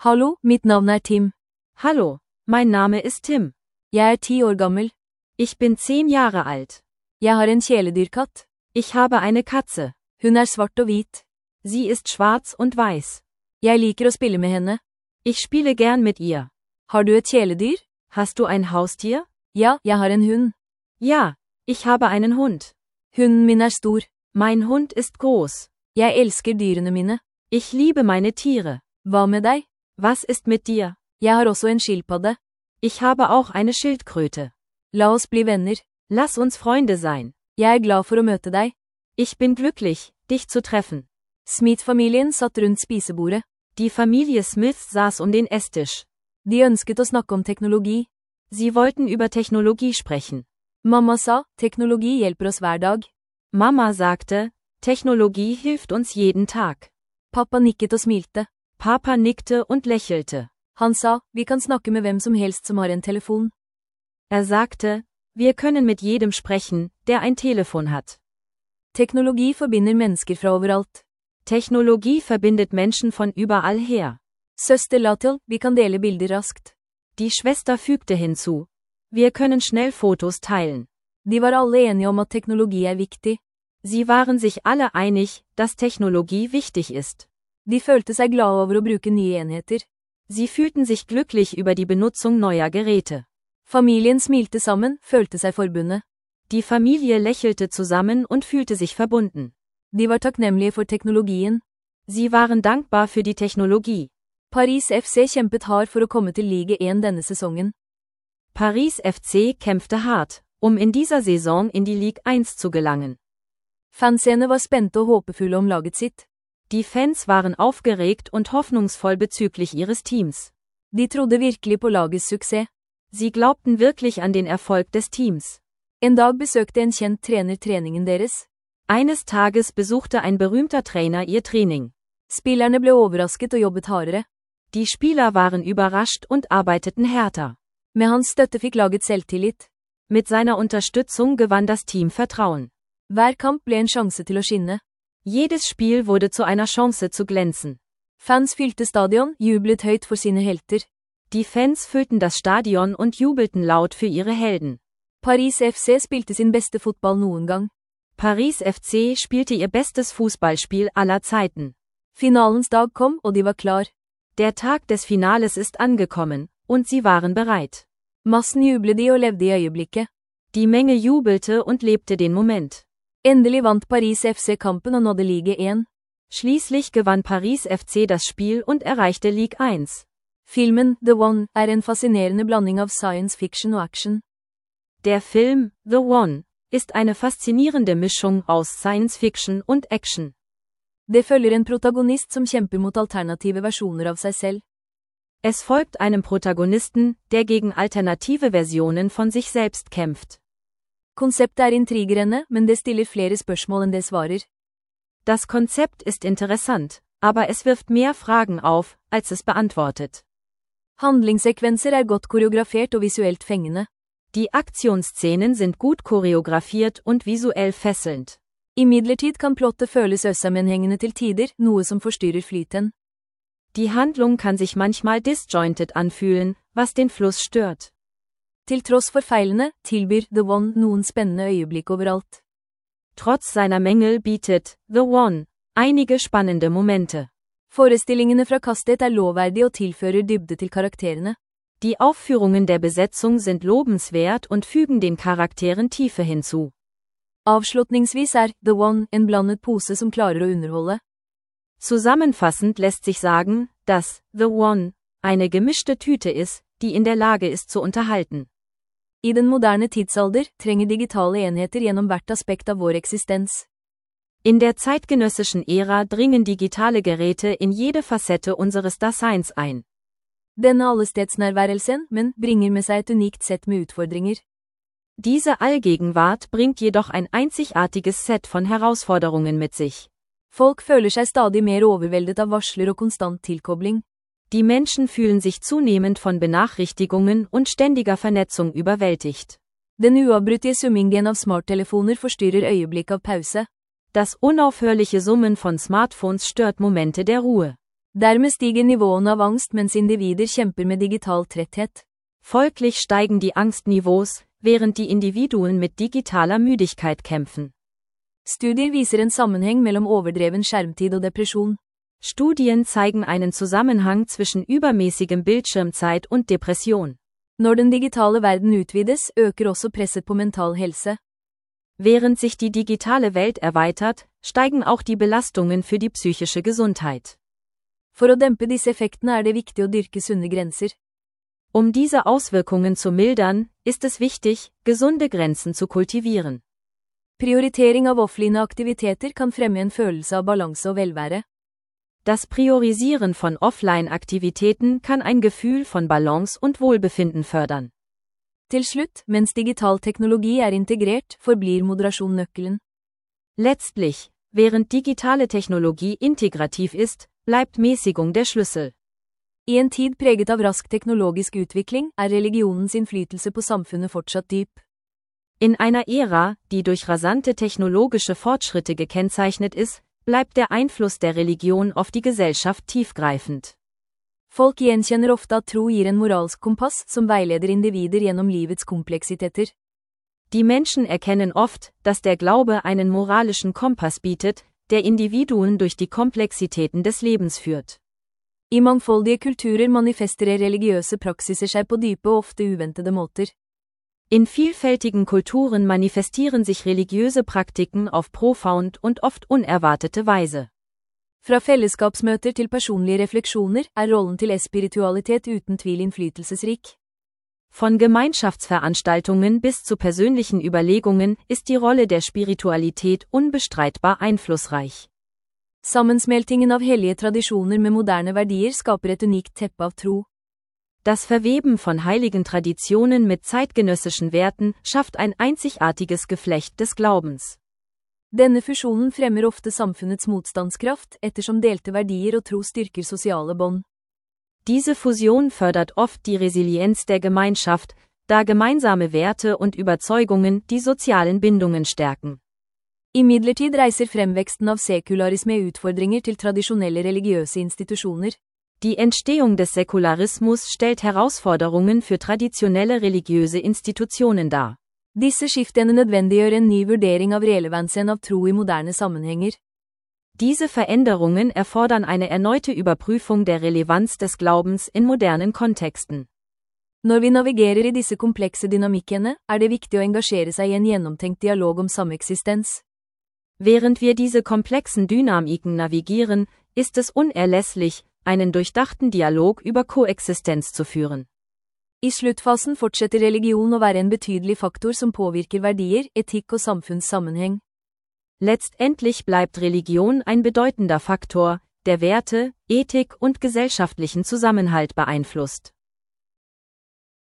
Hallo, mitt navn Tim. Hallo, mein Name ist Tim. Jeg 10 år gammel. Ich bin 10 Jahre alt. Jeg har en kjæledyrkatt. Ich habe eine Katze. Hun svart og hvit. Sie ist schwarz und weiß. Jeg liker å spille med henne. Ich spiele gern mit ihr. Har du et kjæledyr? Hast du ein Haustier? Ja, jeg har en hund. Ja, ich habe einen Hund. Hunden min stor. Mein Hund ist groß. Jeg elsker dyrene mine. Ich liebe meine Tiere. Hva med deg? Was ist mit dir? Jeg har også en skilpadde. Ich habe auch eine Schildkröte. La oss bli venner. Lass uns Freunde sein. Jeg glad for å møte deg. Ich bin glücklich, dich zu treffen. Smith-familien satt rundt spisebordet. Die Familie Smith saß um den Esstisch. De ønsket å snakke om teknologi. Sie wollten über Technologie sprechen. Mamma sa, teknologi hjelper oss hver dag. Mama sagte, Technologie hilft uns jeden Tag. Pappa nikket og smilte. Papa nickte und lächelte. Han sa, vi kan snakke med hvem som helst som har en telefon. Sagte, wir können mit jedem sprechen, der ein Telefon hat. Teknologi forbinder mennesker fra overalt. Technologie verbindet Menschen von überall her. Søster la til, vi kan dele bilder raskt. Die Schwester fügte hinzu. Wir können schnell Fotos teilen. De var alle enige om at teknologi viktig. Sie waren sich alle einig, dass Technologie wichtig ist. De følte seg glade over å bruke nye enheter. Sie fühlten sich glücklich über die Benutzung neuer Geräte. Familien smilte sammen, følte seg forbundet. Die Familie lächelte zusammen und fühlte sich verbunden. De var takknemlige for teknologien. Sie waren dankbar für die Technologie. Paris FC kjempet hard for å komme til Ligue 1 denne sesongen. Paris FC kämpfte hart, um in dieser Saison in die Ligue 1 zu gelangen. Fansene var spente og håpefulle om laget sitt. Die Fans waren aufgeregt und hoffnungsvoll bezüglich ihres Teams. De trodde virkelig på lagets suksess. Sie glaubten wirklich an den Erfolg des Teams. En dag besøkte en kjent trener treningen deres. Eines Tages besuchte ein berühmter Trainer ihr Training. Spillerne ble overrasket og jobbet hardere. Die Spieler waren überrascht und arbeiteten härter. Med hans støtte fikk laget selvtillit. Mit seiner Unterstützung gewann das Team Vertrauen. Hver kamp ble en sjanse til å skinne. Jedes Spiel wurde zu einer Chance zu glänzen. Fans fylte stadion, jublet høyt for sine helter. Die Fans füllten das Stadion und jubelten laut für ihre Helden. Paris FC spilte sin beste fotball noen gang. Paris FC spielte ihr bestes Fußballspiel aller Zeiten. Finalens Dag kom, og de var klar. Der Tag des Finales ist angekommen, und sie waren bereit. Massen jublet og levde i øyeblikket. Die Menge jubelte und lebte den Moment. Endelig vant Paris FC kampen og nådde Ligue 1. Schließlich gewann Paris FC das Spiel und erreichte Ligue 1. Filmen The One en fascinerende blanding av science fiction og action. Der Film The One ist eine faszinierende Mischung aus Science Fiction und Action. Det følger en protagonist som kjemper mot alternative versjoner av seg selv. Es folgt einem Protagonisten, der gegen alternative Versionen von sich selbst kämpft. Konseptet intrigerende, men det stiller flere spørsmål enn det svarer. Das Konzept ist interessant, aber es wirft mehr Fragen auf, als es beantwortet. Handlingssekvenser godt koreografert og visuelt fengende. Die Aktionsszenen sind gut choreografiert und visuell fesselnd. Imidlertid kan plottet føles øssammenhengende til tider, noe som forstyrrer flyten. Die Handlung kann sich manchmal disjointed anfühlen, was den Fluss stört. Til tross for feilene, tilbyr The One noen spennende øyeblikk overalt. Trotz seiner Mängel bietet The One einige spannende Momente. Forestillingene fra kastet lovverdige og tilfører dybde til karakterene. Die Aufführungen der Besetzung sind lobenswert und fügen den Charakteren Tiefe hinzu. Avslutningsvis The One en blandet pose som klarer å underholde. Zusammenfassend lässt sich sagen, dass The One eine gemischte Tüte ist, die in der Lage ist zu unterhalten. I den moderne tidsalder trenger digitale enheter gjennom hvert aspekt av vår eksistens. In der zeitgenössischen Ära dringen digitale Geräte in jede Facette unseres Daseins ein. Denne allestedsnærværelsen, men, bringer med seg et unikt sett med utfordringer. Diese Allgegenwart bringt jedoch ein einzigartiges Set von Herausforderungen mit sich. Folk føler seg stadig mer overveldet av varsler og konstant tilkobling. Die Menschen fühlen sich zunehmend von Benachrichtigungen und ständiger Vernetzung überwältigt. Den uavbrutte summingen av smarttelefoner forstyrrer øyeblikk av pause. Das unaufhörliche Summen von Smartphones stört Momente der Ruhe. Dermed stiger nivåene av angst mens individer kjemper med digital tretthet. Folglich steigen die Angstniveaus, während die Individuen mit digitaler Müdigkeit kämpfen. Studier viser en sammenheng mellom overdreven skjermtid og depresjon. Studien zeigen einen Zusammenhang zwischen übermäßigem Bildschirmzeit und Depression. Når den digitale verden utvides, øker også presset på mental helse. Während sich die digitale Welt erweitert, steigen auch die Belastungen für die psychische Gesundheit. For å dempe disse effektene er det viktig å dyrke sunne grenser. Diese Auswirkungen zu mildern, ist es wichtig, gesunde Grenzen zu kultivieren. Prioritering av offline aktiviteter kan fremme en følelse av balanse og velvære. Das Priorisieren von Offline-Aktivitäten kann ein Gefühl von Balance und Wohlbefinden fördern. Til slutt, mens digital teknologi er integrert, forblir moderasjon nøkkelen. Letztlich, während digitale Technologie integrativ ist, bleibt Mäßigung der Schlüssel. I en tid preget av rask teknologisk utvikling, er religionens innflytelse på samfunnet fortsatt dyp. In einer Ära, die durch rasante technologische Fortschritte gekennzeichnet ist, bleibt der Einfluss der Religion auf die Gesellschaft tiefgreifend. Folk gjenkjenner ofte at tro gir en moralsk kompass som veileder individer gjennom livets kompleksiteter. Die Menschen erkennen oft, dass der Glaube einen moralischen Kompass bietet, der Individuen durch die Komplexitäten des Lebens führt. I mangfoldige kulturer manifesterer religiøse praksiser seg på dype og ofte uventede måter. In vielfältigen Kulturen manifestieren sich religiöse Praktiken auf profound und oft unerwartete Weise. Fra fellesskapsmøter til personlige refleksjoner er rollen til spiritualitet uten tvil innflytelsesrik. Von Gemeinschaftsveranstaltungen bis zu persönlichen Überlegungen ist die Rolle der Spiritualität unbestreitbar einflussreich. Sammensmeltingen av hellige tradisjoner med moderne verdier skaper et unikt teppe av tro. Das Verweben von heiligen Traditionen mit zeitgenössischen Werten schafft ein einzigartiges Geflecht des Glaubens. Denne fusjonen fremmer ofte samfunnets motstandskraft, ettersom delte verdier og tro styrker sosiale bånd. Diese Fusion fördert oft die Resilienz der Gemeinschaft, da gemeinsame Werte und Überzeugungen die sozialen Bindungen stärken. Imidlertid reiser fremveksten av sekularisme utfordringer til tradisjonelle religiøse institusjoner. Die Entstehung des Säkularismus stellt Herausforderungen für traditionelle religiöse Institutionen dar. Disse skiftene nødvendiggjør en ny vurdering av relevansen av tro i moderne sammenhenger. Diese Veränderungen erfordern eine erneute Überprüfung der Relevanz des Glaubens in modernen Kontexten. Når vi navigerer i disse komplekse dynamikkene, er det viktig å engasjere seg i en gjennomtenkt dialog om sameksistens. Während wir diese komplexen Dynamiken navigieren, ist es unerlässlich, einen durchdachten Dialog über Koexistenz zu führen. I sluttfasen fortsetter religion å være en betydelig faktor som påvirker verdier, etikk og samfunnssammenheng. Letztendlich bleibt Religion ein bedeutender Faktor, der Werte, Ethik und gesellschaftlichen Zusammenhalt beeinflusst.